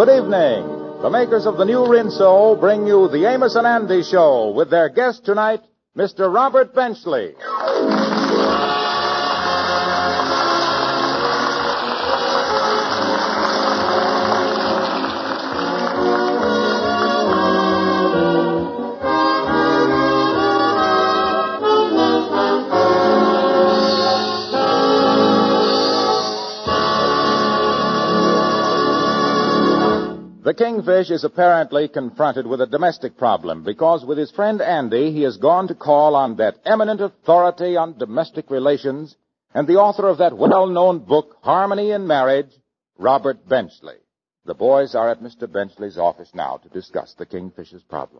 Good evening. The makers of the new Rinso bring you the Amos and Andy Show with their guest tonight, Mr. Robert Benchley. The Kingfish is apparently confronted with a domestic problem because with his friend Andy, he has gone to call on that eminent authority on domestic relations and the author of that well-known book, Harmony in Marriage, Robert Benchley. The boys are at Mr. Benchley's office now to discuss the Kingfish's problem.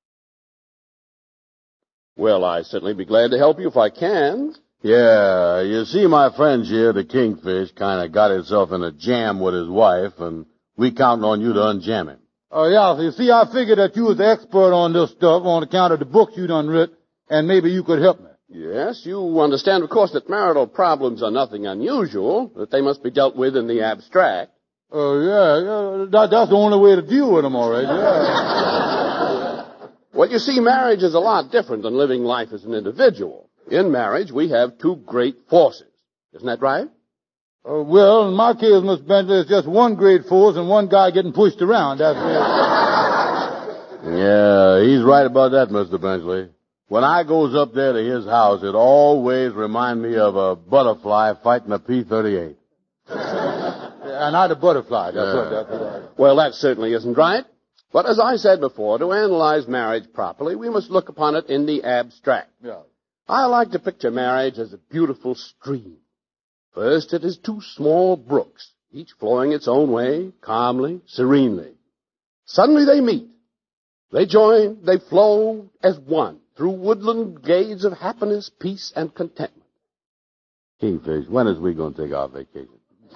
Well, I'd certainly be glad to help you if I can. Yeah, you see, my friend here, the Kingfish, kind of got himself in a jam with his wife, and we counting on you to unjam him. Oh, yeah, so you see, I figured that you was the expert on this stuff on account of the books you done writ, and maybe you could help me. Yes, you understand, of course, that marital problems are nothing unusual, that they must be dealt with in the abstract. Oh, yeah, that's the only way to deal with them, all right, yeah. Well, you see, marriage is a lot different than living life as an individual. In marriage, we have two great forces. Isn't that right? Well, in my case, Mr. Bentley, it's just one great force and one guy getting pushed around. That's it. Yeah, he's right about that, Mr. Benchley. When I goes up there to his house, it always reminds me of a butterfly fighting a P-38. And not a butterfly. That's what. Well, that certainly isn't right. But as I said before, to analyze marriage properly, we must look upon it in the abstract. Yeah. I like to picture marriage as a beautiful stream. First, it is two small brooks, each flowing its own way, calmly, serenely. Suddenly they meet. They join, they flow as one, through woodland glades of happiness, peace, and contentment. Kingfish, when is we going to take our vacation?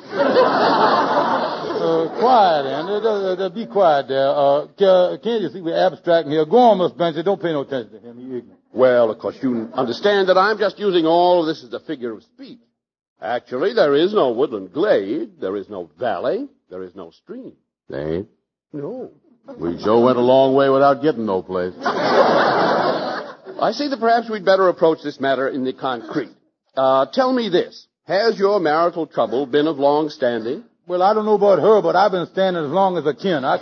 Quiet, Andy. Be quiet there. Can't you see we're abstracting here? Go on, Mr. Benchley. Don't pay no attention to him. He's ignorant. Well, of course, you understand that I'm just using all of this as a figure of speech. Actually, there is no woodland glade, there is no valley, there is no stream. There ain't? No. We sure went a long way without getting no place. I see that perhaps we'd better approach this matter in the concrete. Tell me this. Has your marital trouble been of long standing? Well, I don't know about her, but I've been standing as long as I can. I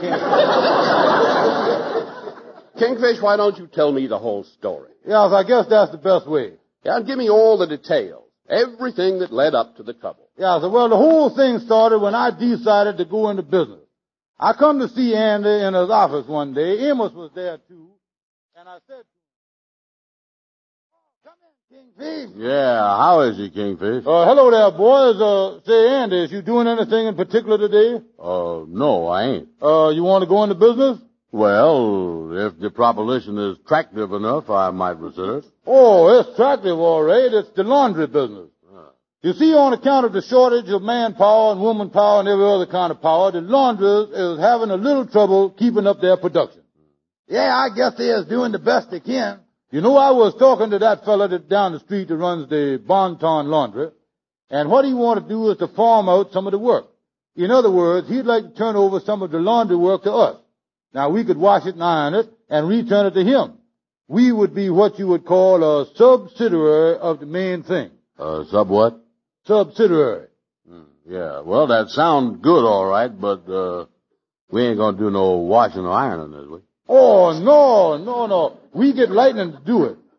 can't... Kingfish, why don't you tell me the whole story? Yes, I guess that's the best way. Yeah, give me all the details. Everything that led up to the trouble. Yeah, so, well, the whole thing started when I decided to go into business. I come to see Andy in his office one day. Amos was there, too. And I said to him, come in, Kingfish. Yeah, how is he, Kingfish? Hello there, boys. Say, Andy, is you doing anything in particular today? No, I ain't. You want to go into business? Well, if the proposition is attractive enough, I might consider it. Oh, it's attractive, all right. It's the laundry business. You see, on account of the shortage of manpower and woman power and every other kind of power, the laundress is having a little trouble keeping up their production. Yeah, I guess they is doing the best they can. You know, I was talking to that fella that down the street that runs the Bonton Laundry, and what he want to do is to farm out some of the work. In other words, he'd like to turn over some of the laundry work to us. Now, we could wash it and iron it and return it to him. We would be what you would call a subsidiary of the main thing. Sub what? Subsidiary. Yeah, well, that sounds good, all right, but we ain't going to do no washing or ironing, is we? Oh, no. We get Lightning to do it.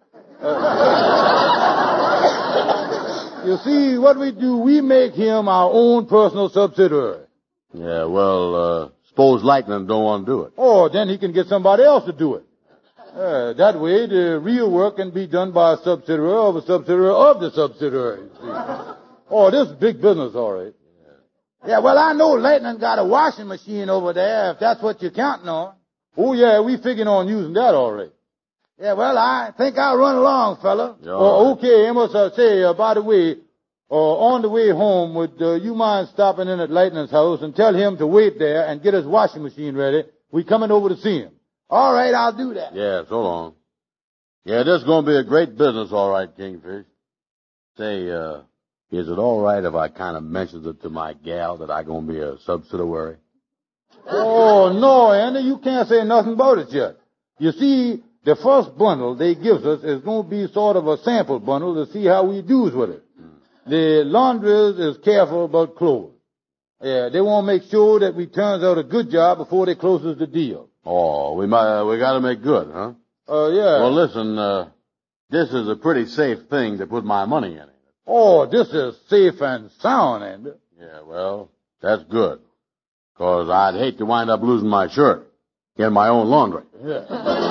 You see, what we do, we make him our own personal subsidiary. Yeah, well, suppose Lightning don't want to do it. Oh, then he can get somebody else to do it. That way, the real work can be done by a subsidiary of a subsidiary of the subsidiary. You see. Oh, this is big business, all right. Yeah, well, I know Lightning got a washing machine over there, if that's what you're counting on. Oh, yeah, we figuring on using that, all right. Yeah, well, I think I'll run along, fella. Yeah, okay, Amos, say, by the way, on the way home, would you mind stopping in at Lightning's house and tell him to wait there and get his washing machine ready? We coming over to see him. All right, I'll do that. Yeah, so long. Yeah, this is going to be a great business, all right, Kingfish. Say, is it all right if I kind of mentions it to my gal that I going to be a subsidiary? Oh, no, Andy, you can't say nothing about it yet. You see, the first bundle they gives us is going to be sort of a sample bundle to see how we does with it. The laundries is careful about clothes. Yeah, they want to make sure that we turns out a good job before they closes the deal. Oh, we got to make good, huh? Yeah. Well, listen, this is a pretty safe thing to put my money in. Oh, this is safe and sound, Andy. Yeah, well, that's good. 'Cause I'd hate to wind up losing my shirt in my own laundry. Yeah.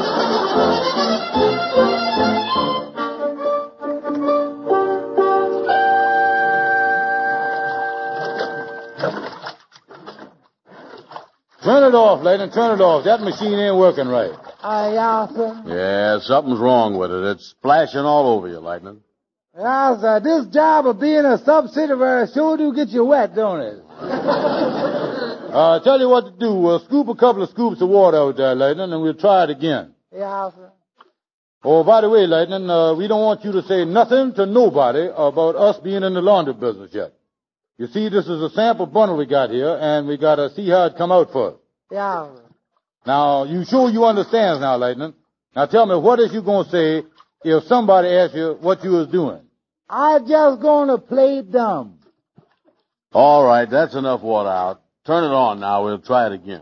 Turn it off, Leighton. Turn it off. That machine ain't working right. Yeah, sir. Yeah, something's wrong with it. It's splashing all over you, Lightning. Yeah, sir. This job of being a subsidiary sure do get you wet, don't it? Tell you what to do. We'll scoop a couple of scoops of water out there, Leighton, and we'll try it again. Yeah, sir. Oh, by the way, Leighton, we don't want you to say nothing to nobody about us being in the laundry business yet. You see, this is a sample bundle we got here, and we got to see how it come out for us. Yeah, sir. Now, you sure you understand now, Leighton? Now tell me, what is you going to say if somebody asks you what you was doing? I just gonna play dumb. All right, that's enough water out. Turn it on now. We'll try it again.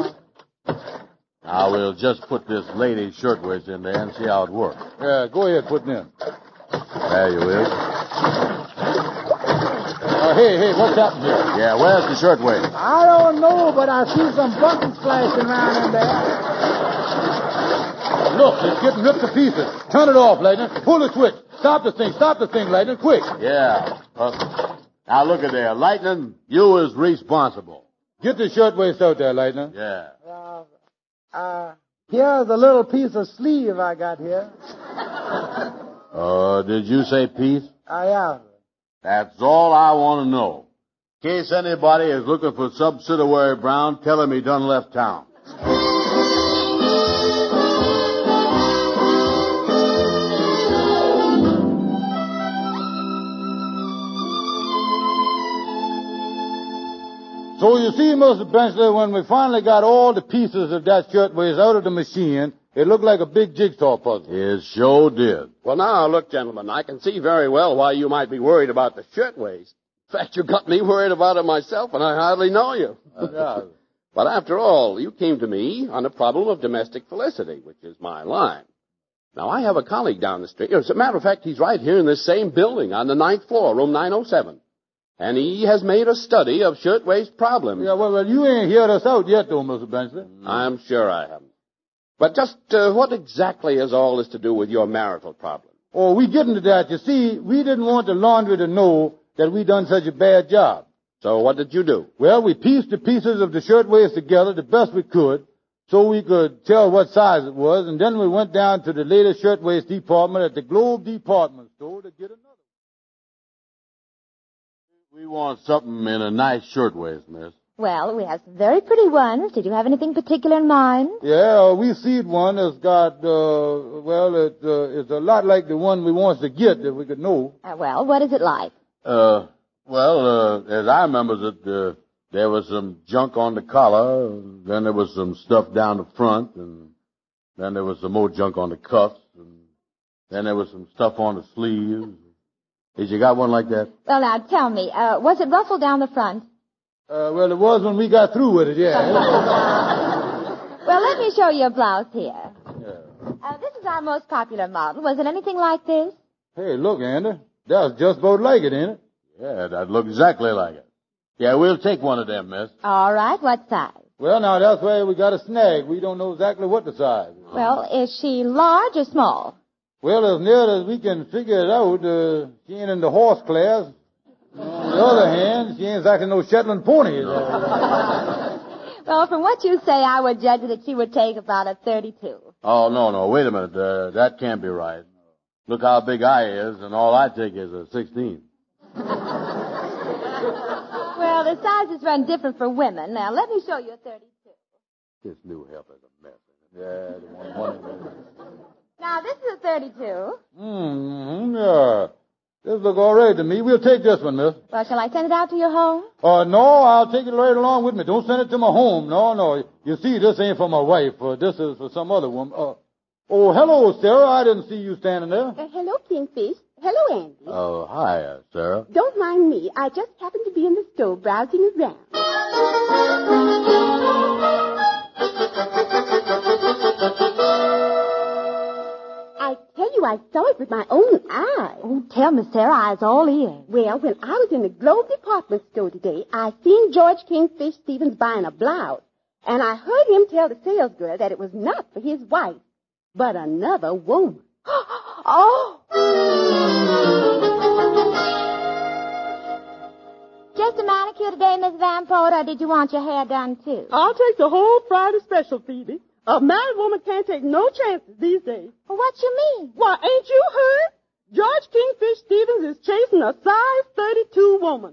Now, we'll just put this lady's shirtwaist in there and see how it works. Yeah, go ahead, put it in. There you is. Hey, what's happened here? Yeah, where's the shirtwaist? I don't know, but I see some buttons flashing around in there. Look, it's getting ripped to pieces. Turn it off, Leighton. Pull the switch. Stop the thing, Leighton, quick. Yeah. Now, look at there. Lightning, you is responsible. Get the shirtwaist out there, Leighton. Yeah. Here's a little piece of sleeve I got here. Did you say peace? Yeah. That's all I want to know. In case anybody is looking for Subsidiary Brown, tell him he done left town. So you see, Mr. Benchley, when we finally got all the pieces of that shirtwaist out of the machine, it looked like a big jigsaw puzzle. It sure did. Well, now, look, gentlemen, I can see very well why you might be worried about the shirtwaist. In fact, you got me worried about it myself, and I hardly know you. But after all, you came to me on a problem of domestic felicity, which is my line. Now, I have a colleague down the street. As a matter of fact, he's right here in this same building on the 9th floor, room 907. And he has made a study of shirtwaist problems. Yeah, well, you ain't heard us out yet, though, Mr. Benchley. I'm sure I haven't. But just what exactly has all this to do with your marital problem? Oh, we get into that. You see, we didn't want the laundry to know that we done such a bad job. So what did you do? Well, we pieced the pieces of the shirtwaist together the best we could so we could tell what size it was, and then we went down to the latest shirtwaist department at the Globe Department Store to get another. We want something in a nice shirtwaist, miss. Well, we have some very pretty ones. Did you have anything particular in mind? Yeah, we see one that's got, it's a lot like the one we want to get that we could know. Well, what is it like? As I remember it, there was some junk on the collar, and then there was some stuff down the front, and then there was some more junk on the cuffs, and then there was some stuff on the sleeves. Did you got one like that? Well, now, tell me, was it ruffled down the front? Well, it was when we got through with it, yeah. Well, let me show you a blouse here. Yeah. This is our most popular model. Was it anything like this? Hey, look, Andy. That's just about like it, ain't it? Yeah, that looked exactly like it. Yeah, we'll take one of them, miss. All right. What size? Well, now, that's where we got a snag. We don't know exactly what the size is. Well, is she large or small? Well, as near as we can figure it out, she ain't in the horse class. On the other hand, she ain't exactly no Shetland pony. Well, from what you say, I would judge that she would take about a 32. Oh, no, wait a minute. That can't be right. Look how big I is, and all I take is a 16. Well, the sizes run different for women. Now, let me show you a 32. This new help is a mess. Yeah, the one. Now, this is a 32. Yeah. This look all right to me. We'll take this one, miss. Well, shall I send it out to your home? No, I'll take it right along with me. Don't send it to my home. No. You see, this ain't for my wife. This is for some other woman. Oh, hello, Sarah. I didn't see you standing there. Hello, Kingfish. Hello, Andy. Oh, hi, Sarah. Don't mind me. I just happened to be in the stove browsing around. I tell you, I saw it with my own eyes. Oh, tell me, Sarah. I was all ears. Well, when I was in the Globe department store today, I seen George Kingfish Stevens buying a blouse. And I heard him tell the salesgirl that it was not for his wife, but another woman. Oh! Just a manicure today, Miss Van Poet, or did you want your hair done, too? I'll take the whole Friday special, Phoebe. A married woman can't take no chances these days. Well, what you mean? Why, ain't you heard? George Kingfish Stevens is chasing a size 32 woman.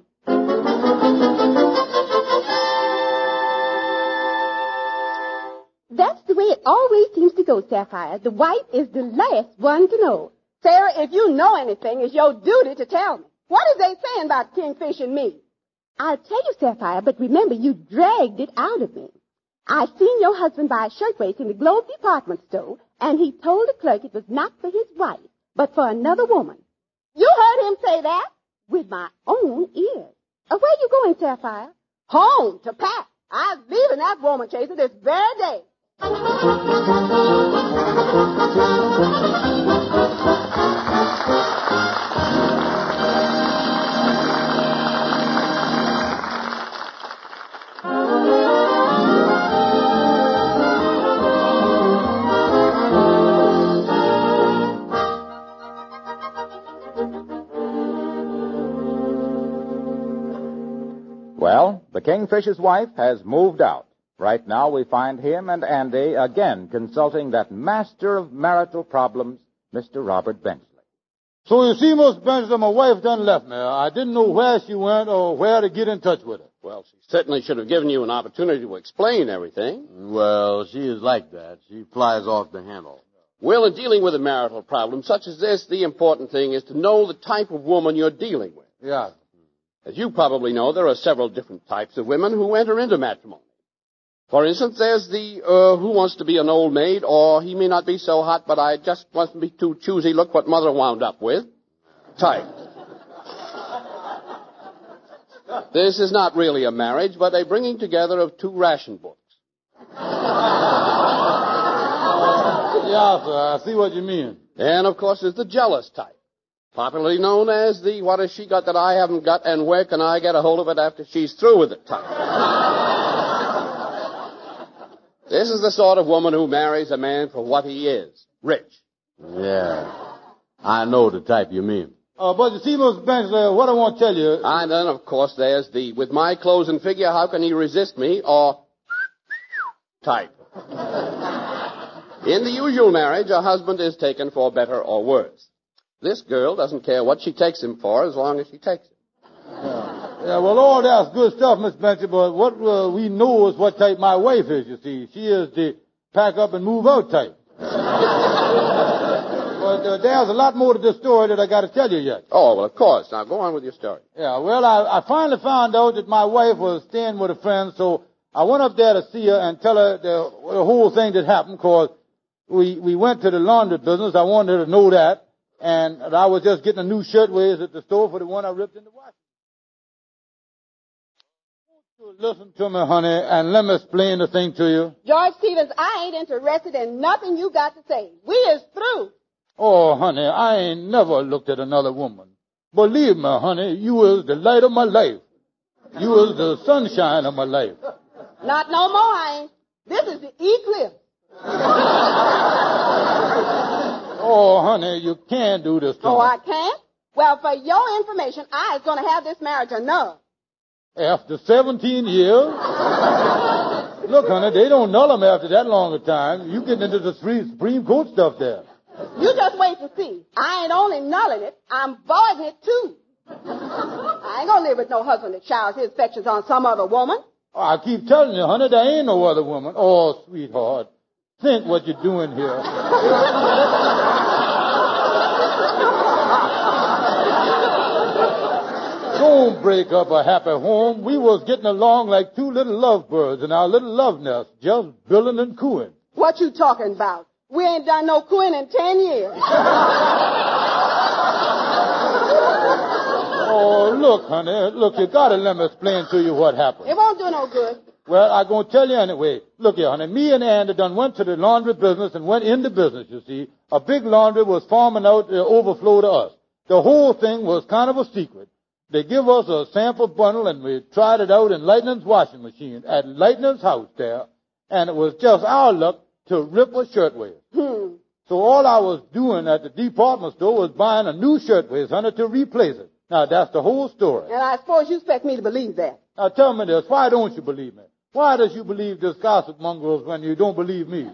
That's the way it always seems to go, Sapphire. The wife is the last one to know. Sarah, if you know anything, it's your duty to tell me. What is they saying about Kingfish and me? I'll tell you, Sapphire, but remember, you dragged it out of me. I seen your husband buy a shirtwaist in the Globe department store, and he told the clerk it was not for his wife, but for another woman. You heard him say that? With my own ears. Where you going, Sapphire? Home, to Pat. I'm leaving that woman chaser this very day. Well, the Kingfish's wife has moved out. Right now we find him and Andy again consulting that master of marital problems, Mr. Robert Benchley. So you see, Miss Benchley, my wife done left me. I didn't know where she went or where to get in touch with her. Well, she certainly should have given you an opportunity to explain everything. Well, she is like that. She flies off the handle. Well, in dealing with a marital problem such as this, the important thing is to know the type of woman you're dealing with. Yeah. As you probably know, there are several different types of women who enter into matrimony. For instance, there's the who wants to be an old maid, or he may not be so hot, but I just mustn't be too choosy. Look what mother wound up with. Type. This is not really a marriage, but a bringing together of two ration books. Yeah, sir, I see what you mean. And, of course, there's the jealous type, popularly known as the what has she got that I haven't got, and where can I get a hold of it after she's through with it type. This is the sort of woman who marries a man for what he is, rich. Yeah. I know the type you mean. But you see, Miss Benchley, what I want to tell you... And then, of course, there's the with my clothes and figure, how can he resist me, or type. In the usual marriage, a husband is taken for better or worse. This girl doesn't care what she takes him for as long as she takes him. Yeah, well, all that's good stuff, Miss Benchley, but what we know is what type my wife is, you see. She is the pack up and move out type. But there's a lot more to this story that I got to tell you yet. Oh, well, of course. Now, go on with your story. Yeah, well, I finally found out that my wife was staying with a friend, so I went up there to see her and tell her the whole thing that happened, because we went to the laundry business. I wanted her to know that, and I was just getting a new shirtwaist at the store for the one I ripped in the wash. Listen to me, honey, and let me explain the thing to you. George Stevens, I ain't interested in nothing you got to say. We is through. Oh, honey, I ain't never looked at another woman. Believe me, honey, you is the light of my life. You is the sunshine of my life. Not no more, I ain't. This is the eclipse. Oh, honey, you can't do this to me. Oh, I can't? Well, for your information, I is going to have this marriage annulled. After 17 years? Look, honey, they don't null them after that long a time. You getting into the Supreme Court stuff there. You just wait and see. I ain't only nulling it, I'm voiding it too. I ain't gonna live with no husband that showers his affections on some other woman. Oh, I keep telling you, honey, there ain't no other woman. Oh, sweetheart, think what you're doing here. Don't break up a happy home. We was getting along like two little lovebirds in our little love nest, just billing and cooing. What you talking about? We ain't done no cooing in 10 years. Oh, look, honey. Look, you gotta let me explain to you what happened. It won't do no good. Well, I'm gonna tell you anyway. Look here, honey. Me and Andy done went to the laundry business and went into business, you see. A big laundry was farming out the overflow to us. The whole thing was kind of a secret. They give us a sample bundle and we tried it out in Lightning's washing machine at Lightning's house there. And it was just our luck to rip a shirtwaist. So all I was doing at the department store was buying a new shirtwaist, honey, to replace it. Now, that's the whole story. And I suppose you expect me to believe that. Now, tell me this. Why don't you believe me? Why does you believe this gossip mongrels when you don't believe me?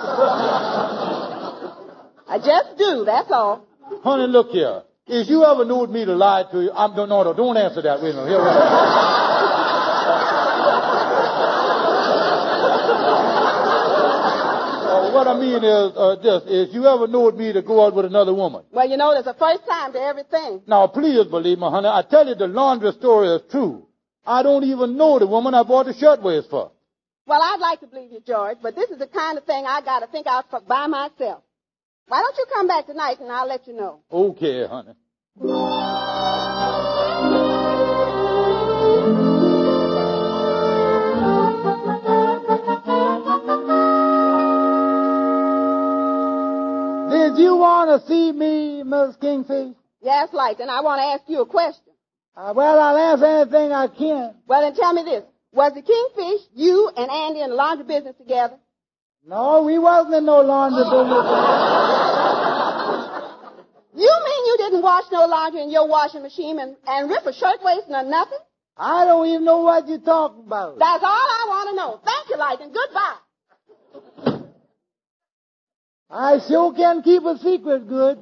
I just do, that's all. Honey, look here. If you ever knowed me to lie to you, no, don't answer that. Wait a minute. Here, wait. What I mean is this. If you ever knowed me to go out with another woman. Well, you know, there's a first time to everything. Now, please believe me, honey. I tell you the laundry story is true. I don't even know the woman I bought the shirtwaist for. Well, I'd like to believe you, George, but this is the kind of thing I got to think out by myself. Why don't you come back tonight and I'll let you know. Okay, honey. Did you want to see me, Miss Kingfish? Yes, like, and I want to ask you a question. Well, I'll answer anything I can. Well, then tell me this. Was the Kingfish, you and Andy in the laundry business together? No, we wasn't in no laundry business. You mean you didn't wash no laundry in your washing machine and rip a shirtwaist or nothing? I don't even know what you're talking about. That's all I want to know. Thank you, like, and goodbye. I sure can keep a secret good.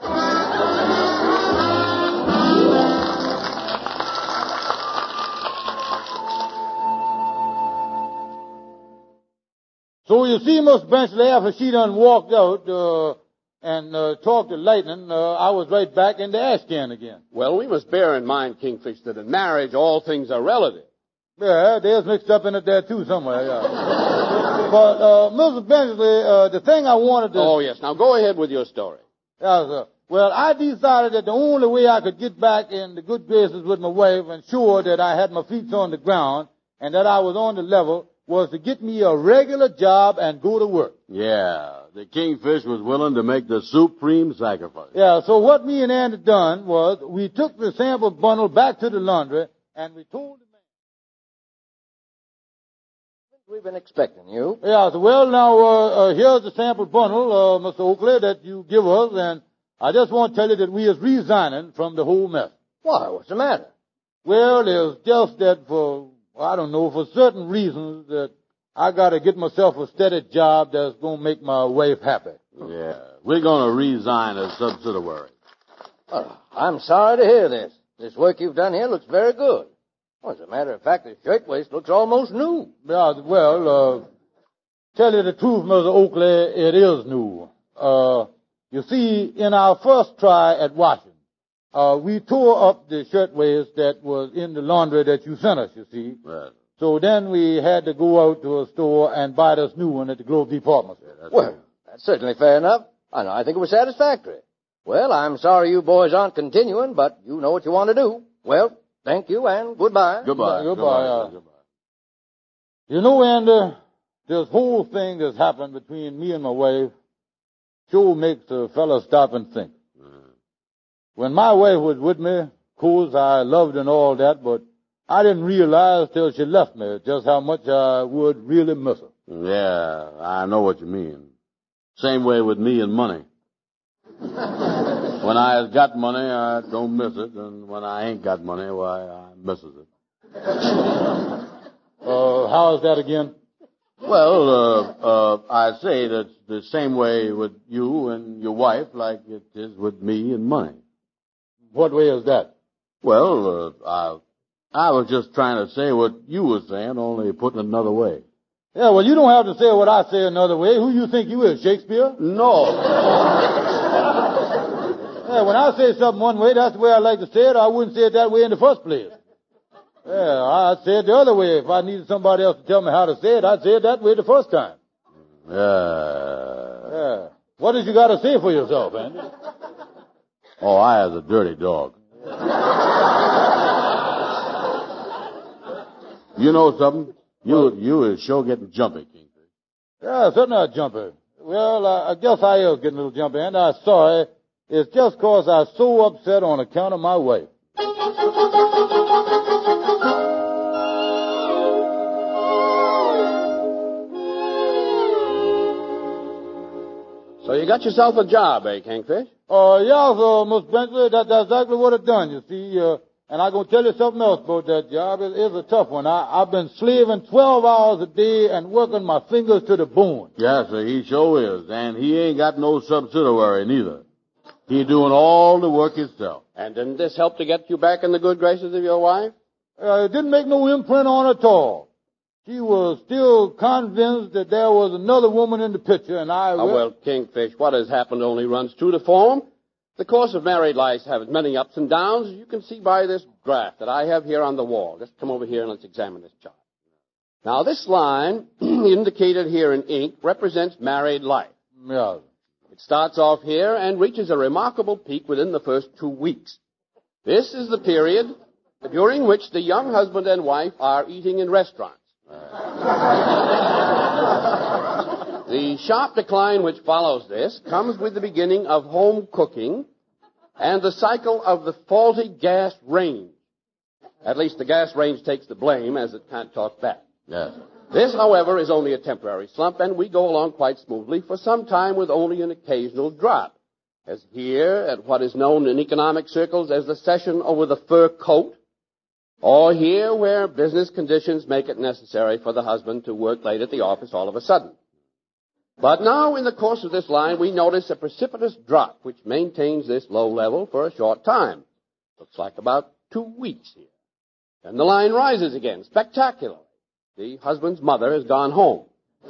So you see, Miss Benchley, after she done walked out and talked to Lightning, I was right back in the ash can again. Well, we must bear in mind, Kingfish, that in marriage all things are relative. Yeah, there's mixed up in it there too somewhere, yeah. But, Mrs. Benchley, the thing I wanted to... Oh, yes. Now go ahead with your story. Yeah, sir. Well, I decided that the only way I could get back in the good graces with my wife and sure that I had my feet on the ground and that I was on the level was to get me a regular job and go to work. Yeah, the Kingfish was willing to make the supreme sacrifice. Yeah, so what me and Andy done was we took the sample bundle back to the laundry and we told the man. We've been expecting you. Yeah, so well now, here's the sample bundle, Mr. Oakley, that you give us, and I just want to tell you that we is resigning from the whole mess. Why? What's the matter? Well, it's just that for certain reasons that I gotta get myself a steady job that's gonna make my wife happy. Yeah, we're gonna resign as subsidiary. Oh, I'm sorry to hear this. This work you've done here looks very good. Well, as a matter of fact, the shirtwaist looks almost new. Yeah, well, tell you the truth, Mr. Oakley, it is new. You see, in our first try at washing, we tore up the shirtwaist that was in the laundry that you sent us, you see. Right. So then we had to go out to a store and buy this new one at the Globe Department Store. Well, that's certainly fair enough. I think it was satisfactory. Well, I'm sorry you boys aren't continuing, but you know what you want to do. Well, thank you and goodbye. Goodbye. Goodbye. You know, Andy, this whole thing that's happened between me and my wife sure makes a fella stop and think. When my wife was with me, of course, I loved her and all that, but I didn't realize till she left me just how much I would really miss her. Yeah, I know what you mean. Same way with me and money. When I has got money, I don't miss it, and when I ain't got money, why, I misses it. How is that again? Well, I say that's the same way with you and your wife like it is with me and money. What way is that? Well, I was just trying to say what you were saying, only putting it another way. Yeah, well, you don't have to say what I say another way. Who you think you is, Shakespeare? No. Yeah, when I say something one way, that's the way I like to say it. I wouldn't say it that way in the first place. Yeah, I'd say it the other way. If I needed somebody else to tell me how to say it, I'd say it that way the first time. Yeah. What did you got to say for yourself, Andy? Oh, I was a dirty dog. You know something? You is sure getting jumpy, Kingfish. Yeah, certainly a jumper. Well, I guess I is getting a little jumpy, and I'm sorry. It's just 'cause I'm so upset on account of my wife. So you got yourself a job, eh, Kingfish? Yeah, so, Miss Bentley, that's exactly what it done, you see. And I'm going to tell you something else about that job. It's a tough one. I've been slaving 12 hours a day and working my fingers to the bone. Yes, sir, he sure is. And he ain't got no subsidiary neither. He doing all the work himself. And didn't this help to get you back in the good graces of your wife? It didn't make no imprint on her at all. She was still convinced that there was another woman in the picture, and I... well, Kingfish, what has happened only runs true to form. The course of married life has many ups and downs, as you can see by this graph that I have here on the wall. Just come over here and let's examine this chart. Now, this line, indicated here in ink, represents married life. Yeah. It starts off here and reaches a remarkable peak within the first 2 weeks. This is the period during which the young husband and wife are eating in restaurants. The sharp decline which follows this comes with the beginning of home cooking and the cycle of the faulty gas range. At least the gas range takes the blame, as it can't talk back. Yes. This, however, is only a temporary slump, and we go along quite smoothly for some time with only an occasional drop, as here at what is known in economic circles as the session over the fur coat, or here where business conditions make it necessary for the husband to work late at the office all of a sudden. But now, in the course of this line, we notice a precipitous drop which maintains this low level for a short time. Looks like about 2 weeks here. Then the line rises again, spectacularly. The husband's mother has gone home.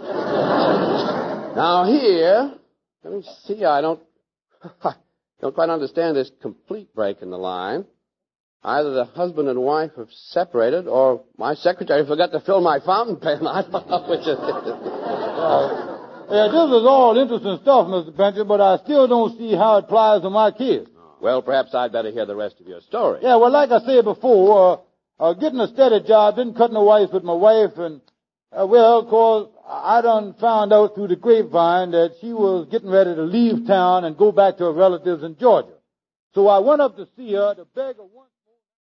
Now here, let me see, I don't quite understand this complete break in the line. Either the husband and wife have separated, or my secretary forgot to fill my fountain pen. I don't know which it is. Yeah, this is all interesting stuff, Mr. Benton, but I still don't see how it applies to my kids. Well, perhaps I'd better hear the rest of your story. Yeah, well, like I said before, getting a steady job didn't cut no ice with my wife, and, of course, I done found out through the grapevine that she was getting ready to leave town and go back to her relatives in Georgia. So I went up to see her to beg her once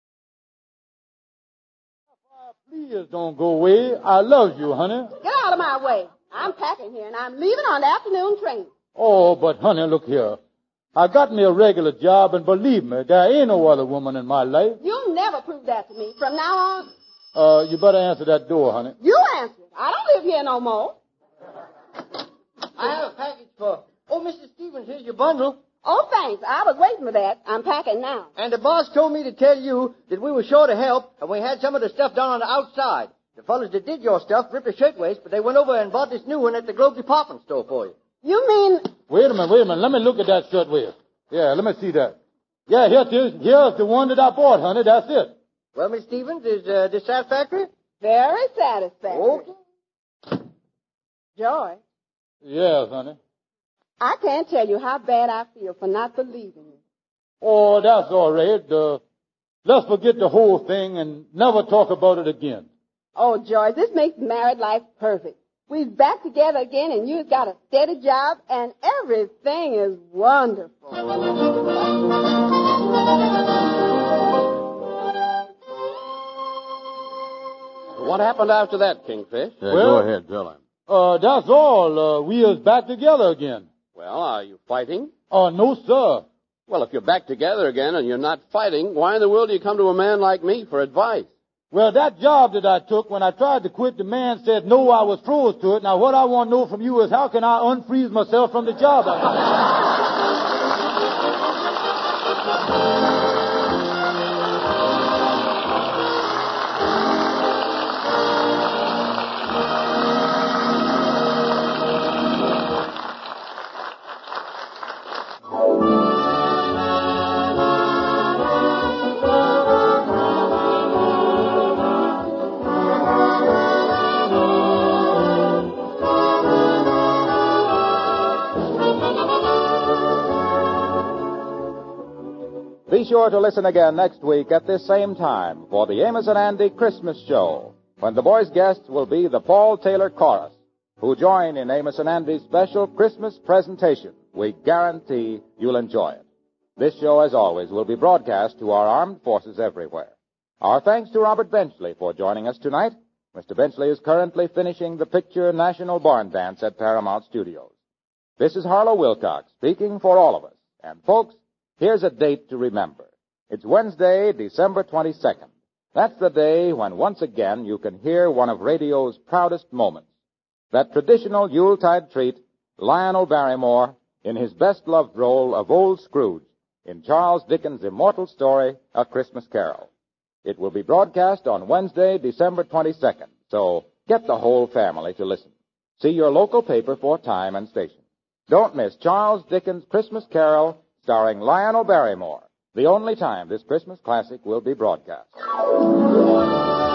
more. Please don't go away. I love you, honey. Get out of my way. I'm packing here, and I'm leaving on the afternoon train. Oh, but honey, look here. I got me a regular job, and believe me, there ain't no other woman in my life. You'll never prove that to me. From now on... You better answer that door, honey. You answer it. I don't live here no more. I have a package for... Oh, Mrs. Stevens, here's your bundle. Oh, thanks. I was waiting for that. I'm packing now. And the boss told me to tell you that we were short of help, and we had some of the stuff down on the outside. The fellas that did your stuff ripped the shirtwaist, but they went over and bought this new one at the Globe department store for you. You mean... Wait a minute. Let me look at that shirtwaist. Yeah, let me see that. Yeah, here it is. Here's the one that I bought, honey. That's it. Well, Miss Stevens, is this satisfactory? Very satisfactory. Okay. Joy, Yes, honey. I can't tell you how bad I feel for not believing you. Oh, that's all right. Let's forget the whole thing and never talk about it again. Oh, George, this makes married life perfect. We're back together again, and you've got a steady job, and everything is wonderful. What happened after that, Kingfish? Well, go ahead, tell him. That's all. We is back together again. Well, are you fighting? No, sir. Well, if you're back together again and you're not fighting, why in the world do you come to a man like me for advice? Well, that job that I took, when I tried to quit, the man said no, I was froze to it. Now, what I want to know from you is how can I unfreeze myself from the job? sure to listen again next week at this same time for the Amos and Andy Christmas Show, when the boys' guests will be the Paul Taylor Chorus, who join in Amos and Andy's special Christmas presentation. We guarantee you'll enjoy it. This show, as always, will be broadcast to our armed forces everywhere. Our thanks to Robert Benchley for joining us tonight. Mr. Benchley is currently finishing the picture National Barn Dance at Paramount Studios. This is Harlow Wilcox speaking for all of us. And, folks, here's a date to remember. It's Wednesday, December 22nd. That's the day when once again you can hear one of radio's proudest moments. That traditional Yuletide treat, Lionel Barrymore, in his best-loved role of Old Scrooge in Charles Dickens' immortal story, A Christmas Carol. It will be broadcast on Wednesday, December 22nd, so get the whole family to listen. See your local paper for time and station. Don't miss Charles Dickens' Christmas Carol starring Lionel Barrymore, the only time this Christmas classic will be broadcast.